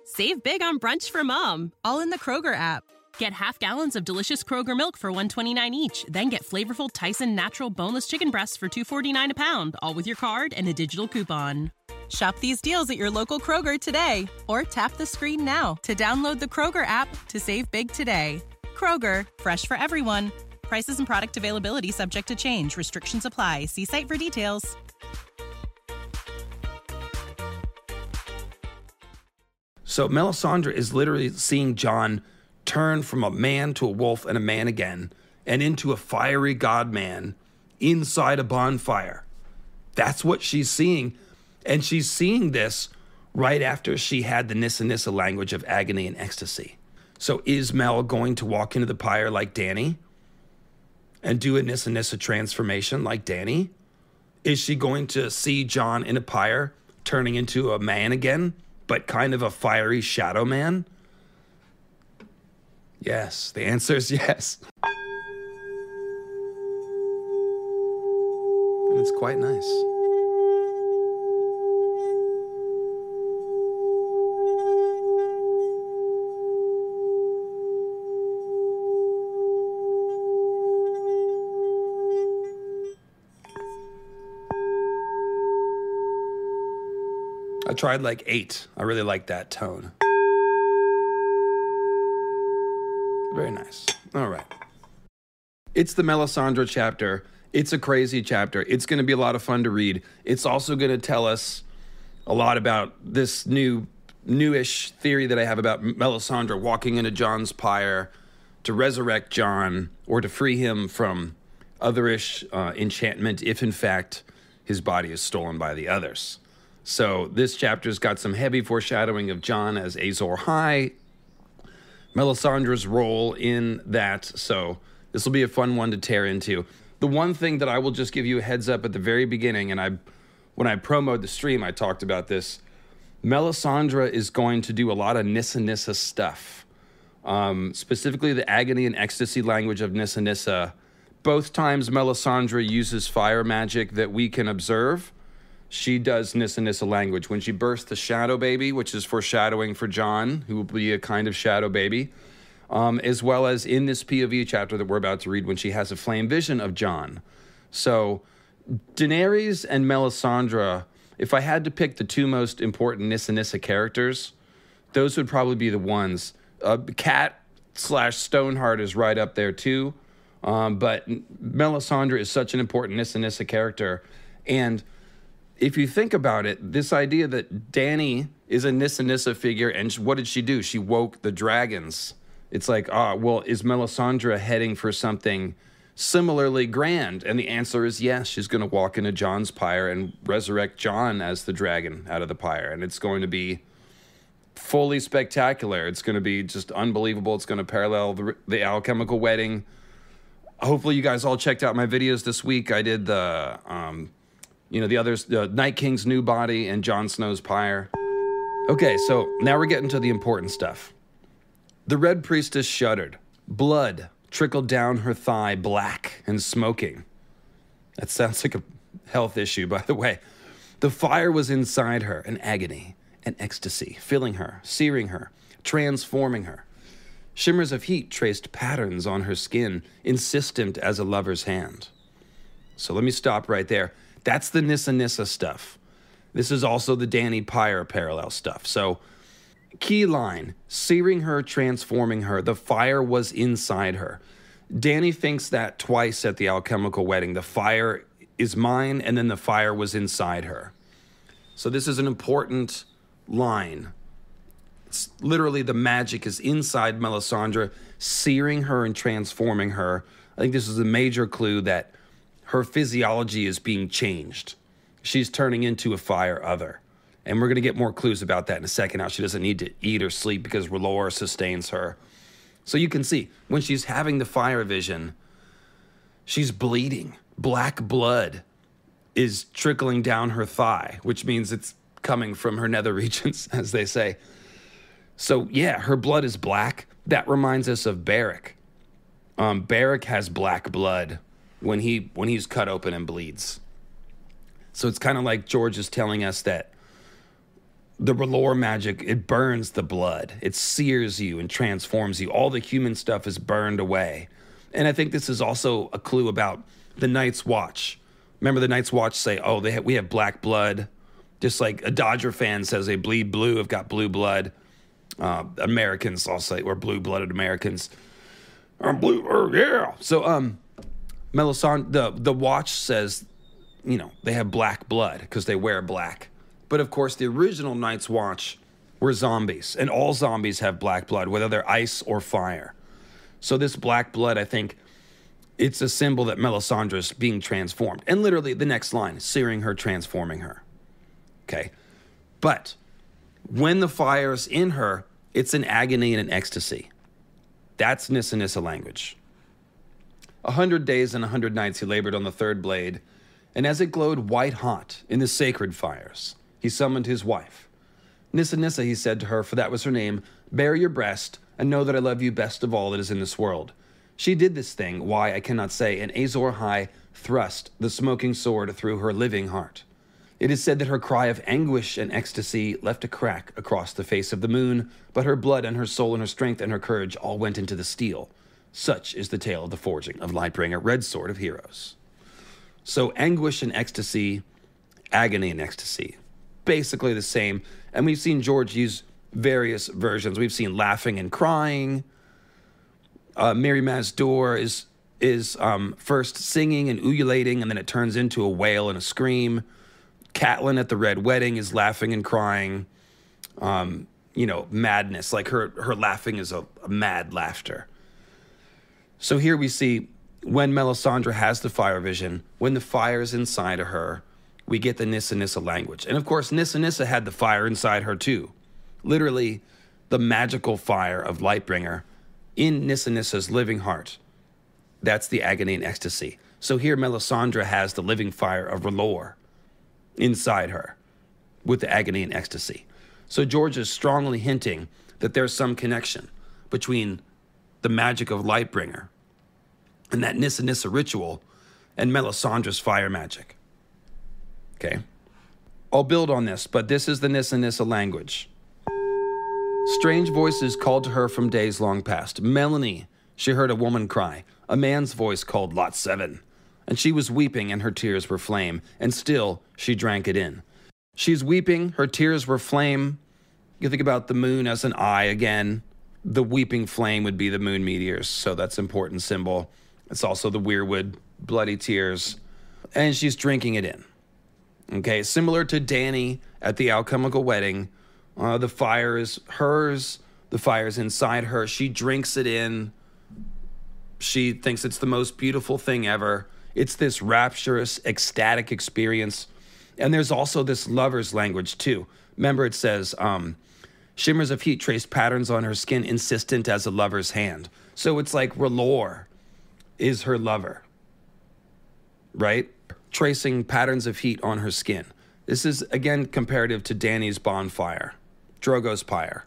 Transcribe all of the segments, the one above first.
Save big on brunch for mom, all in the Kroger app. Get half gallons of delicious Kroger milk for $1.29 each. Then get flavorful Tyson natural boneless chicken breasts for $2.49 a pound, all with your card and a digital coupon. Shop these deals at your local Kroger today, or tap the screen now to download the Kroger app to save big today. Kroger, fresh for everyone. Prices and product availability subject to change. Restrictions apply. See site for details. So Melisandre is literally seeing Jon turn from a man to a wolf and a man again, and into a fiery god-man inside a bonfire. That's what she's seeing. And she's seeing this right after she had the Nissa Nissa language of agony and ecstasy. So is Mel going to walk into the pyre like Dany and do a Nissa Nissa transformation like Dany? Is she going to see Jon in a pyre turning into a man again, but kind of a fiery shadow man? Yes, the answer is yes. And it's quite nice. I tried like 8. I really like that tone. Very nice. All right. It's the Melisandre chapter. It's a crazy chapter. It's going to be a lot of fun to read. It's also going to tell us a lot about this newish theory that I have about Melisandre walking into Jon's pyre to resurrect Jon or to free him from otherish enchantment if, in fact, his body is stolen by the others. So this chapter's got some heavy foreshadowing of Jon as Azor Ahai, Melisandre's role in that. So this will be a fun one to tear into. The one thing that I will just give you a heads up at the very beginning, and when I promoted the stream, I talked about this. Melisandre is going to do a lot of Nissa Nissa stuff, specifically the agony and ecstasy language of Nissa Nissa. Both times Melisandre uses fire magic that we can observe, she does Nissa Nissa language. When she bursts the shadow baby, which is foreshadowing for Jon, who will be a kind of shadow baby, as well as in this POV chapter that we're about to read when she has a flame vision of Jon. So Daenerys and Melisandre, if I had to pick the two most important Nissa Nissa characters, those would probably be the ones. Cat / Stoneheart is right up there too. But Melisandre is such an important Nissa Nissa character. And if you think about it, this idea that Dany is a Nissa Nissa figure, and what did she do? She woke the dragons. It's like, well, is Melisandre heading for something similarly grand? And the answer is yes. She's going to walk into Jon's pyre and resurrect Jon as the dragon out of the pyre. And it's going to be fully spectacular. It's going to be just unbelievable. It's going to parallel the alchemical wedding. Hopefully you guys all checked out my videos this week. I did the the others, Night King's new body and Jon Snow's pyre. Okay, so now we're getting to the important stuff. The Red Priestess shuddered. Blood trickled down her thigh, black and smoking. That sounds like a health issue, by the way. The fire was inside her, an agony, an ecstasy, filling her, searing her, transforming her. Shimmers of heat traced patterns on her skin, insistent as a lover's hand. So let me stop right there. That's the Nissa Nissa stuff. This is also the Dany pyre parallel stuff. So, key line, searing her, transforming her. The fire was inside her. Dany thinks that twice at the alchemical wedding. The fire is mine, and then the fire was inside her. So this is an important line. It's literally the magic is inside Melisandre, searing her and transforming her. I think this is a major clue that her physiology is being changed. She's turning into a fire other. And we're going to get more clues about that in a second, how she doesn't need to eat or sleep because R'hllor sustains her. So you can see, when she's having the fire vision, she's bleeding. Black blood is trickling down her thigh, which means it's coming from her nether regions, as they say. So yeah, her blood is black. That reminds us of Beric. Beric has black blood when he's cut open and bleeds. So it's kind of like George is telling us that the R'hllor magic, it burns the blood. It sears you and transforms you. All the human stuff is burned away. And I think this is also a clue about the Night's Watch. Remember the Night's Watch say, oh, we have black blood. Just like a Dodger fan says they bleed blue, have got blue blood. Americans, I'll say, or blue-blooded Americans. Yeah. So Melisandre, the Watch says, they have black blood because they wear black. But of course, the original Night's Watch were zombies, and all zombies have black blood, whether they're ice or fire. So this black blood, I think, it's a symbol that Melisandre is being transformed. And literally, the next line, searing her, transforming her. Okay? But when the fire's in her, it's an agony and an ecstasy. That's Nissa Nissa language. 100 days and 100 nights he labored on the third blade, and as it glowed white hot in the sacred fires, he summoned his wife. Nissa Nissa, he said to her, for that was her name, bare your breast, and know that I love you best of all that is in this world. She did this thing, why I cannot say, and Azor Ahai thrust the smoking sword through her living heart. It is said that her cry of anguish and ecstasy left a crack across the face of the moon, but her blood and her soul and her strength and her courage all went into the steel. Such is the tale of the forging of Lightbringer, Red Sword of Heroes. So anguish and ecstasy, agony and ecstasy, basically the same. And we've seen George use various versions. We've seen laughing and crying. Mary Masdor is first singing and ululating, and then it turns into a wail and a scream. Catelyn at the Red Wedding is laughing and crying. Madness, like her laughing is a mad laughter. So here we see when Melisandre has the fire vision, when the fire is inside of her, we get the Nissa Nissa language. And of course, Nissa Nissa had the fire inside her too. Literally, the magical fire of Lightbringer in Nissa Nissa's living heart. That's the agony and ecstasy. So here Melisandre has the living fire of R'hllor inside her with the agony and ecstasy. So George is strongly hinting that there's some connection between the magic of Lightbringer and that Nissa Nissa ritual and Melisandre's fire magic. Okay? I'll build on this, but this is the Nissa Nissa language. Strange voices called to her from days long past. Melanie, she heard a woman cry. A man's voice called Lot 7. And she was weeping, and her tears were flame. And still, she drank it in. She's weeping, her tears were flame. You think about the moon as an eye again. The weeping flame would be the moon meteors, so that's an important symbol. It's also the weirwood, bloody tears. And she's drinking it in. Okay, similar to Dany at the alchemical wedding. The fire is hers. The fire is inside her. She drinks it in. She thinks it's the most beautiful thing ever. It's this rapturous, ecstatic experience. And there's also this lover's language, too. Remember, it says, shimmers of heat traced patterns on her skin, insistent as a lover's hand. So it's like R'hllor is her lover, right? Tracing patterns of heat on her skin. This is, again, comparative to Dany's bonfire, Drogo's pyre.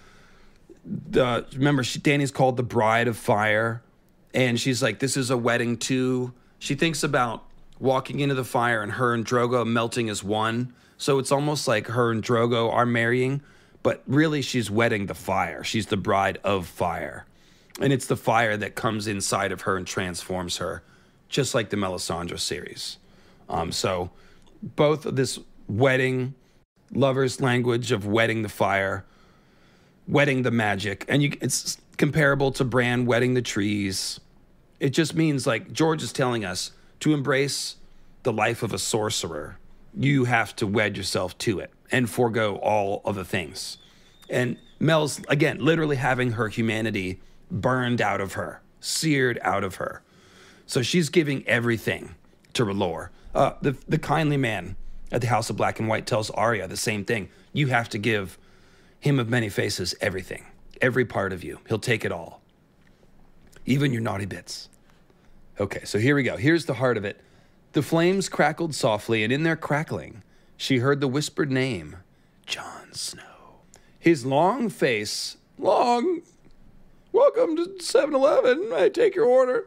Remember, Dany's called the bride of fire, and she's like, this is a wedding too. She thinks about walking into the fire and her and Drogo melting as one. So it's almost like her and Drogo are marrying, but really she's wedding the fire. She's the bride of fire. And it's the fire that comes inside of her and transforms her, just like the Melisandre series. So both of this wedding, lover's language of wedding the fire, wedding the magic, and it's comparable to Bran wedding the trees. It just means, like George is telling us, to embrace the life of a sorcerer, you have to wed yourself to it and forego all of the things. And Mel's, again, literally having her humanity burned out of her, seared out of her. So she's giving everything to R'hllor. The kindly man at the House of Black and White tells Arya the same thing. You have to give him of many faces everything, every part of you. He'll take it all, even your naughty bits. Okay, so here we go. Here's the heart of it. The flames crackled softly, and in their crackling, she heard the whispered name, Jon Snow. His long face, welcome to 7-Eleven, I take your order.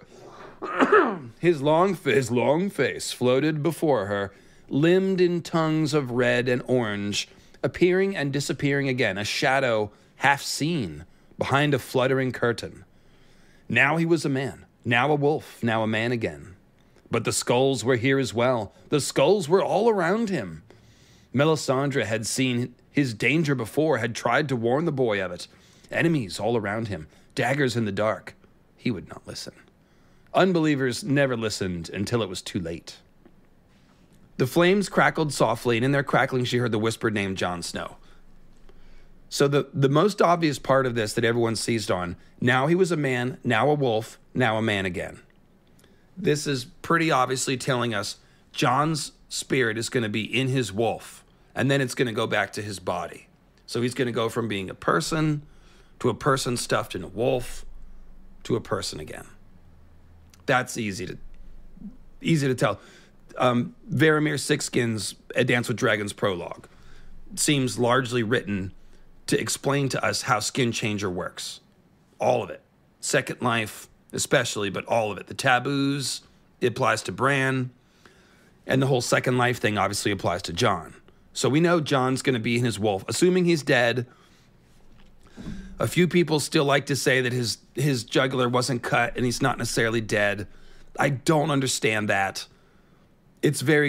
His long face floated before her, limned in tongues of red and orange, appearing and disappearing again, a shadow half seen behind a fluttering curtain. Now he was a man, now a wolf, now a man again. But the skulls were here as well. The skulls were all around him. Melisandre had seen his danger before, had tried to warn the boy of it. Enemies all around him, daggers in the dark. He would not listen. Unbelievers never listened until it was too late. The flames crackled softly, and in their crackling she heard the whispered name Jon Snow. So the most obvious part of this that everyone seized on, now he was a man, now a wolf, now a man again. This is pretty obviously telling us Jon's spirit is going to be in his wolf, and then it's going to go back to his body. So he's going to go from being a person to a person stuffed in a wolf to a person again. That's easy to tell. Varamir Sixskin's A Dance with Dragons prologue seems largely written to explain to us how Skin Changer works. All of it. Second Life especially, but all of it. The taboos, it applies to Bran, and the whole Second Life thing obviously applies to Jon. So we know Jon's going to be in his wolf, assuming he's dead. A few people still like to say that his jugular wasn't cut and he's not necessarily dead. I don't understand that. It's very...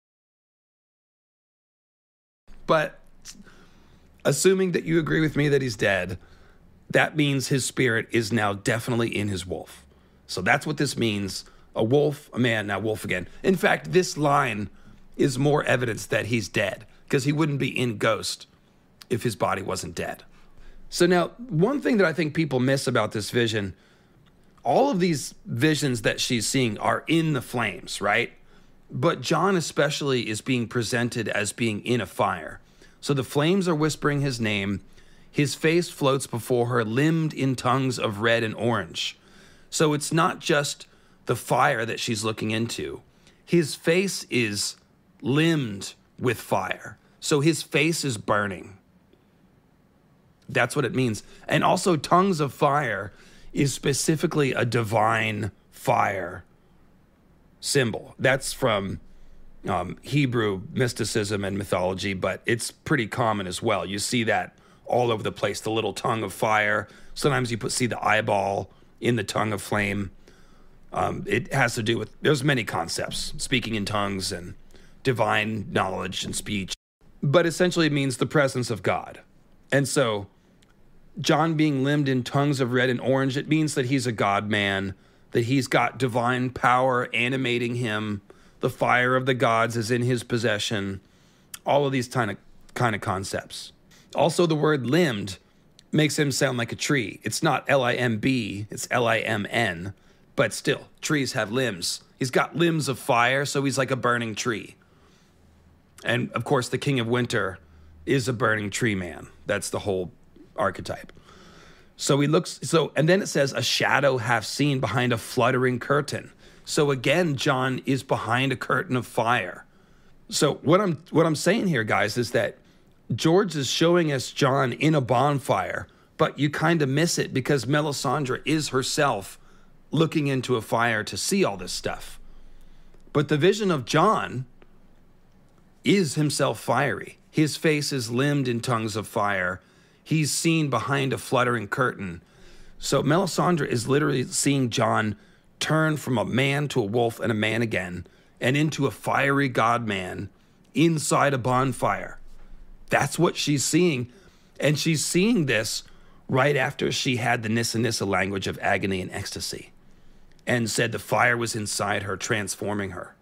But assuming that you agree with me that he's dead, that means his spirit is now definitely in his wolf. So that's what this means. A wolf, a man, now wolf again. In fact, this line is more evidence that he's dead, because he wouldn't be in Ghost if his body wasn't dead. So now, one thing that I think people miss about this vision, all of these visions that she's seeing are in the flames, right? But Jon especially is being presented as being in a fire. So the flames are whispering his name. His face floats before her, limbed in tongues of red and orange. So it's not just the fire that she's looking into. His face is limbed with fire. So his face is burning. That's what it means. And also, tongues of fire is specifically a divine fire symbol. That's from Hebrew mysticism and mythology, but it's pretty common as well. You see that all over the place, the little tongue of fire. Sometimes you see the eyeball in the tongue of flame. It has to do with, there's many concepts, speaking in tongues and divine knowledge and speech. But essentially it means the presence of God. And so Jon being limbed in tongues of red and orange, it means that he's a God man, that he's got divine power animating him. The fire of the gods is in his possession. All of these kind of concepts. Also, the word limbed makes him sound like a tree. It's not L-I-M-B, it's L-I-M-N. But still, trees have limbs. He's got limbs of fire, so he's like a burning tree. And of course, the King of Winter is a burning tree man. That's the whole archetype. So he looks, and then it says, a shadow half seen behind a fluttering curtain. So again, Jon is behind a curtain of fire. So what I'm saying here, guys, is that George is showing us Jon in a bonfire, but you kind of miss it because Melisandre is herself looking into a fire to see all this stuff. But the vision of Jon is himself fiery. His face is limbed in tongues of fire. He's seen behind a fluttering curtain. So Melisandre is literally seeing Jon turn from a man to a wolf and a man again, and into a fiery god-man inside a bonfire. That's what she's seeing. And she's seeing this right after she had the Nissa Nissa language of agony and ecstasy, and said the fire was inside her, transforming her.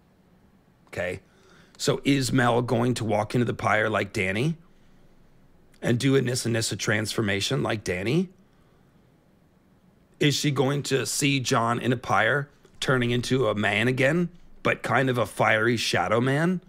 Okay? So is Mel going to walk into the pyre like Dany and do a Nissa Nissa transformation like Dany? Is she going to see Jon in a pyre turning into a man again, but kind of a fiery shadow man?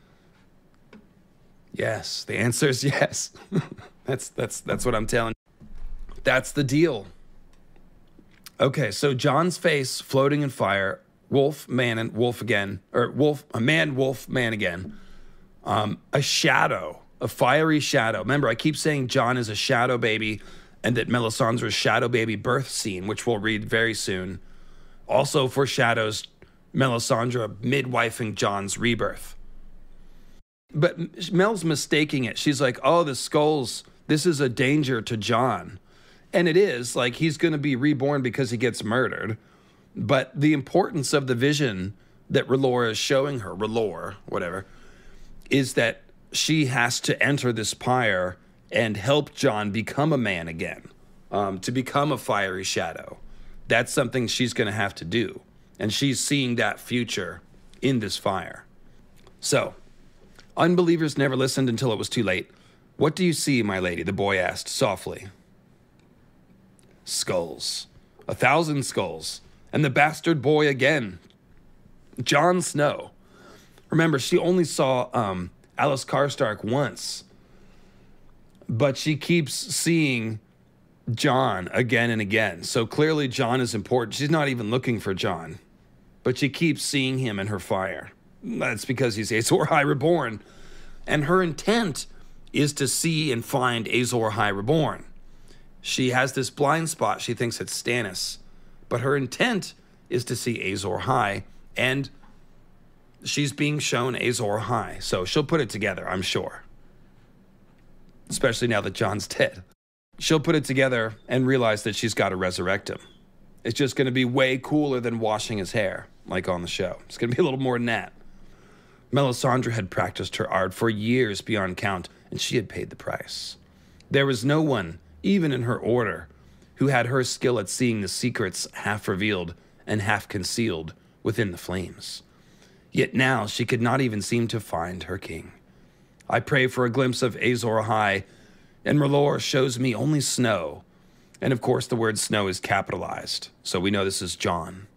Yes, the answer is yes. That's what I'm telling you. That's the deal. Okay, so Jon's face floating in fire, wolf, man, and wolf again, or wolf, a man, wolf, man again. A shadow, a fiery shadow. Remember, I keep saying Jon is a shadow baby, and that Melisandre's shadow baby birth scene, which we'll read very soon, also foreshadows Melisandre midwifing Jon's rebirth. But Mel's mistaking it. She's like, oh, the skulls, this is a danger to Jon. And it is, like, he's going to be reborn because he gets murdered. But the importance of the vision that R'hllor is showing her, R'hllor, whatever, is that she has to enter this pyre and help Jon become a man again, to become a fiery shadow. That's something she's going to have to do. And she's seeing that future in this fire. So, unbelievers never listened until it was too late. What do you see, my lady? The boy asked softly. Skulls. 1,000 skulls. And the bastard boy again. Jon Snow. Remember, she only saw Alice Karstark once. But she keeps seeing Jon again and again. So clearly Jon is important. She's not even looking for Jon. But she keeps seeing him in her fire. That's because he's Azor Ahai Reborn. And her intent is to see and find Azor Ahai Reborn. She has this blind spot. She thinks it's Stannis. But her intent is to see Azor Ahai. And she's being shown Azor Ahai. So she'll put it together, I'm sure. Especially now that Jon's dead. She'll put it together and realize that she's got to resurrect him. It's just going to be way cooler than washing his hair, like on the show. It's going to be a little more than that. Melisandre had practiced her art for years beyond count, and she had paid the price. There was no one, even in her order, who had her skill at seeing the secrets half revealed and half concealed within the flames. Yet now she could not even seem to find her king. I pray for a glimpse of Azor Ahai, and R'hllor shows me only snow. And of course the word snow is capitalized, so we know this is Jon.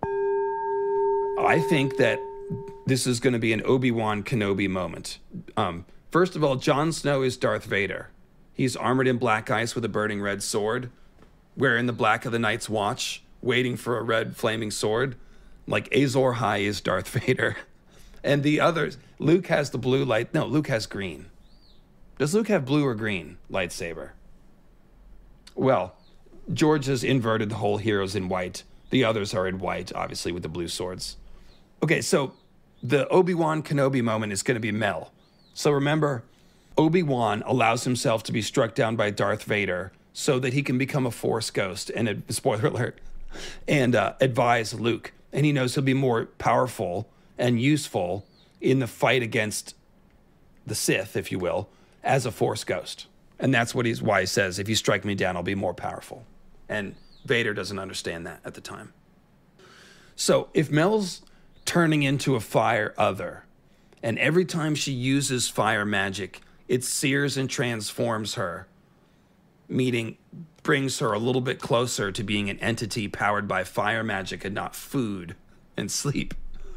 I think that this is going to be an Obi-Wan Kenobi moment. First of all, Jon Snow is Darth Vader. He's armored in black ice with a burning red sword, wearing the black of the Night's Watch, waiting for a red flaming sword. Like Azor Ahai is Darth Vader. And the others, Luke has the blue light. No, Luke has green. Does Luke have blue or green lightsaber? Well, George has inverted the whole heroes in white. The others are in white, obviously, with the blue swords. Okay, so the Obi-Wan Kenobi moment is going to be Mel. So remember, Obi-Wan allows himself to be struck down by Darth Vader so that he can become a Force ghost, and spoiler alert, and advise Luke. And he knows he'll be more powerful and useful in the fight against the Sith, if you will, as a Force ghost. And that's why he says, if you strike me down, I'll be more powerful. And Vader doesn't understand that at the time. So if Mel's turning into a fire other, and every time she uses fire magic, it sears and transforms her, meaning brings her a little bit closer to being an entity powered by fire magic and not food and sleep,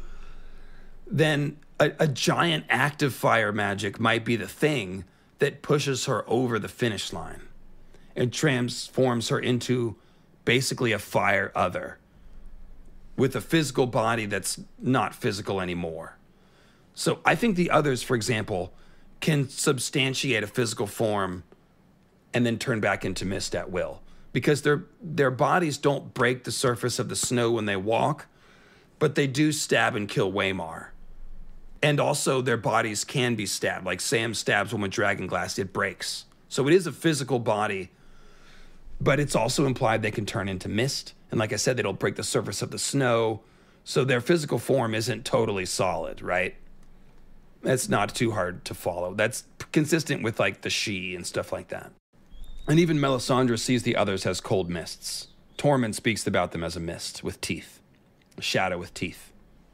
then a giant active fire magic might be the thing that pushes her over the finish line and transforms her into basically a fire other with a physical body that's not physical anymore. So I think the others, for example, can substantiate a physical form and then turn back into mist at will, because their bodies don't break the surface of the snow when they walk, but they do stab and kill Waymar. And also their bodies can be stabbed. Like Sam stabs one with dragonglass, it breaks. So it is a physical body, but it's also implied they can turn into mist. And like I said, they don't break the surface of the snow. So their physical form isn't totally solid, right? That's not too hard to follow. That's consistent with like the She and stuff like that. And even Melisandre sees the others as cold mists. Tormund speaks about them as a mist with teeth, a shadow with teeth.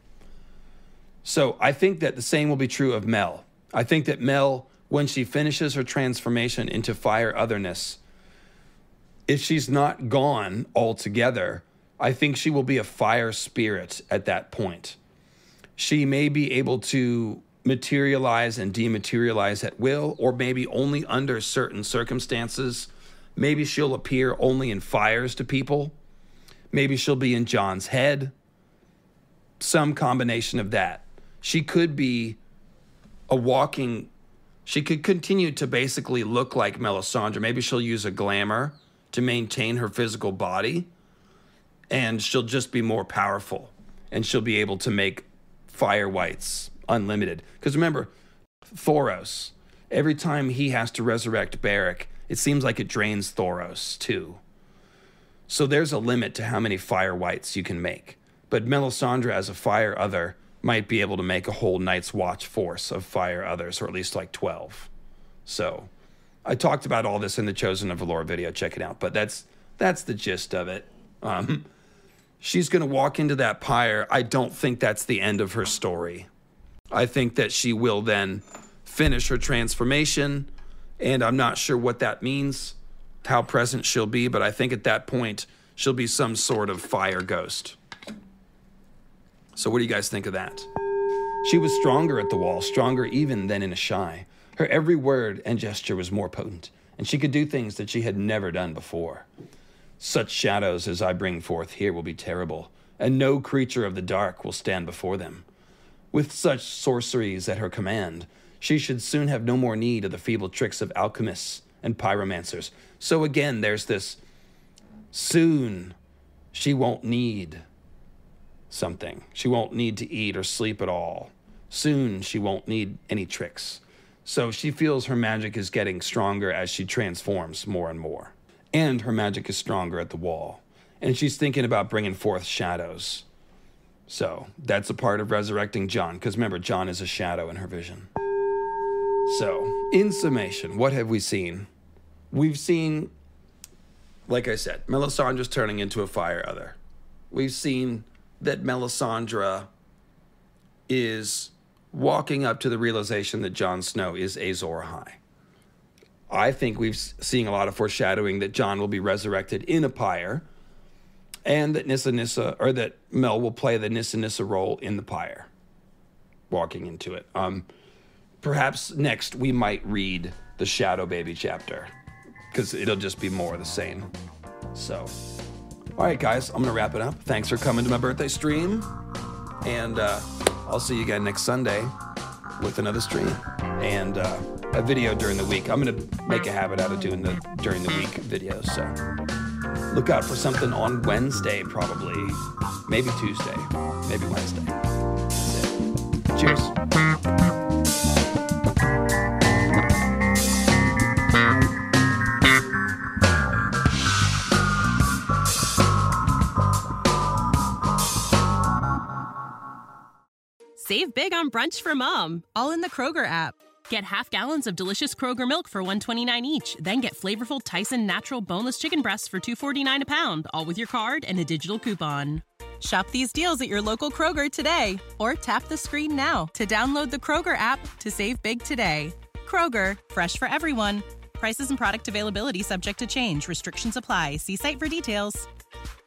So I think that the same will be true of Mel. I think that Mel, when she finishes her transformation into fire otherness, if she's not gone altogether, I think she will be a fire spirit at that point. She may be able to materialize and dematerialize at will, or maybe only under certain circumstances. Maybe she'll appear only in fires to people. Maybe she'll be in Jon's head. Some combination of that. She could be she could continue to basically look like Melisandre. Maybe she'll use a glamour to maintain her physical body, and she'll just be more powerful, and she'll be able to make fire whites unlimited. Because remember, Thoros. Every time he has to resurrect Beric, it seems like it drains Thoros too. So there's a limit to how many fire wights you can make. But Melisandre as a fire other might be able to make a whole Night's Watch force of fire others, or at least like 12. So I talked about all this in the Chosen of Valor video. Check it out. But that's the gist of it. She's going to walk into that pyre. I don't think that's the end of her story. I think that she will then finish her transformation, and I'm not sure what that means, how present she'll be, but I think at that point she'll be some sort of fire ghost. So what do you guys think of that? She was stronger at the wall, stronger even than in Asshai. Her every word and gesture was more potent, and she could do things that she had never done before. Such shadows as I bring forth here will be terrible, and no creature of the dark will stand before them. With such sorceries at her command, she should soon have no more need of the feeble tricks of alchemists and pyromancers. So again, there's this, soon she won't need something. She won't need to eat or sleep at all. Soon she won't need any tricks. So she feels her magic is getting stronger as she transforms more and more. And her magic is stronger at the wall. And she's thinking about bringing forth shadows. So that's a part of resurrecting Jon, because remember, Jon is a shadow in her vision. So, in summation, what have we seen? We've seen, like I said, Melisandre's turning into a fire other. We've seen that Melisandre is walking up to the realization that Jon Snow is Azor Ahai. I think we've seen a lot of foreshadowing that Jon will be resurrected in a pyre, and that that Mel will play the Nissa Nissa role in the pyre, walking into it. Perhaps next we might read the Shadow Baby chapter, because it'll just be more of the same. So, all right, guys, I'm going to wrap it up. Thanks for coming to my birthday stream, and I'll see you again next Sunday with another stream and a video during the week. I'm going to make a habit out of doing the during the week videos, so look out for something on Wednesday, probably. Maybe Tuesday, maybe Wednesday. That's it. Cheers. Save big on brunch for mom, All in the Kroger app. Get half gallons of delicious Kroger milk for $1.29 each. Then get flavorful Tyson natural boneless chicken breasts for $2.49 a pound, all with your card and a digital coupon. Shop these deals at your local Kroger today, or tap the screen now to download the Kroger app to save big today. Kroger, fresh for everyone. Prices and product availability subject to change. Restrictions apply. See site for details.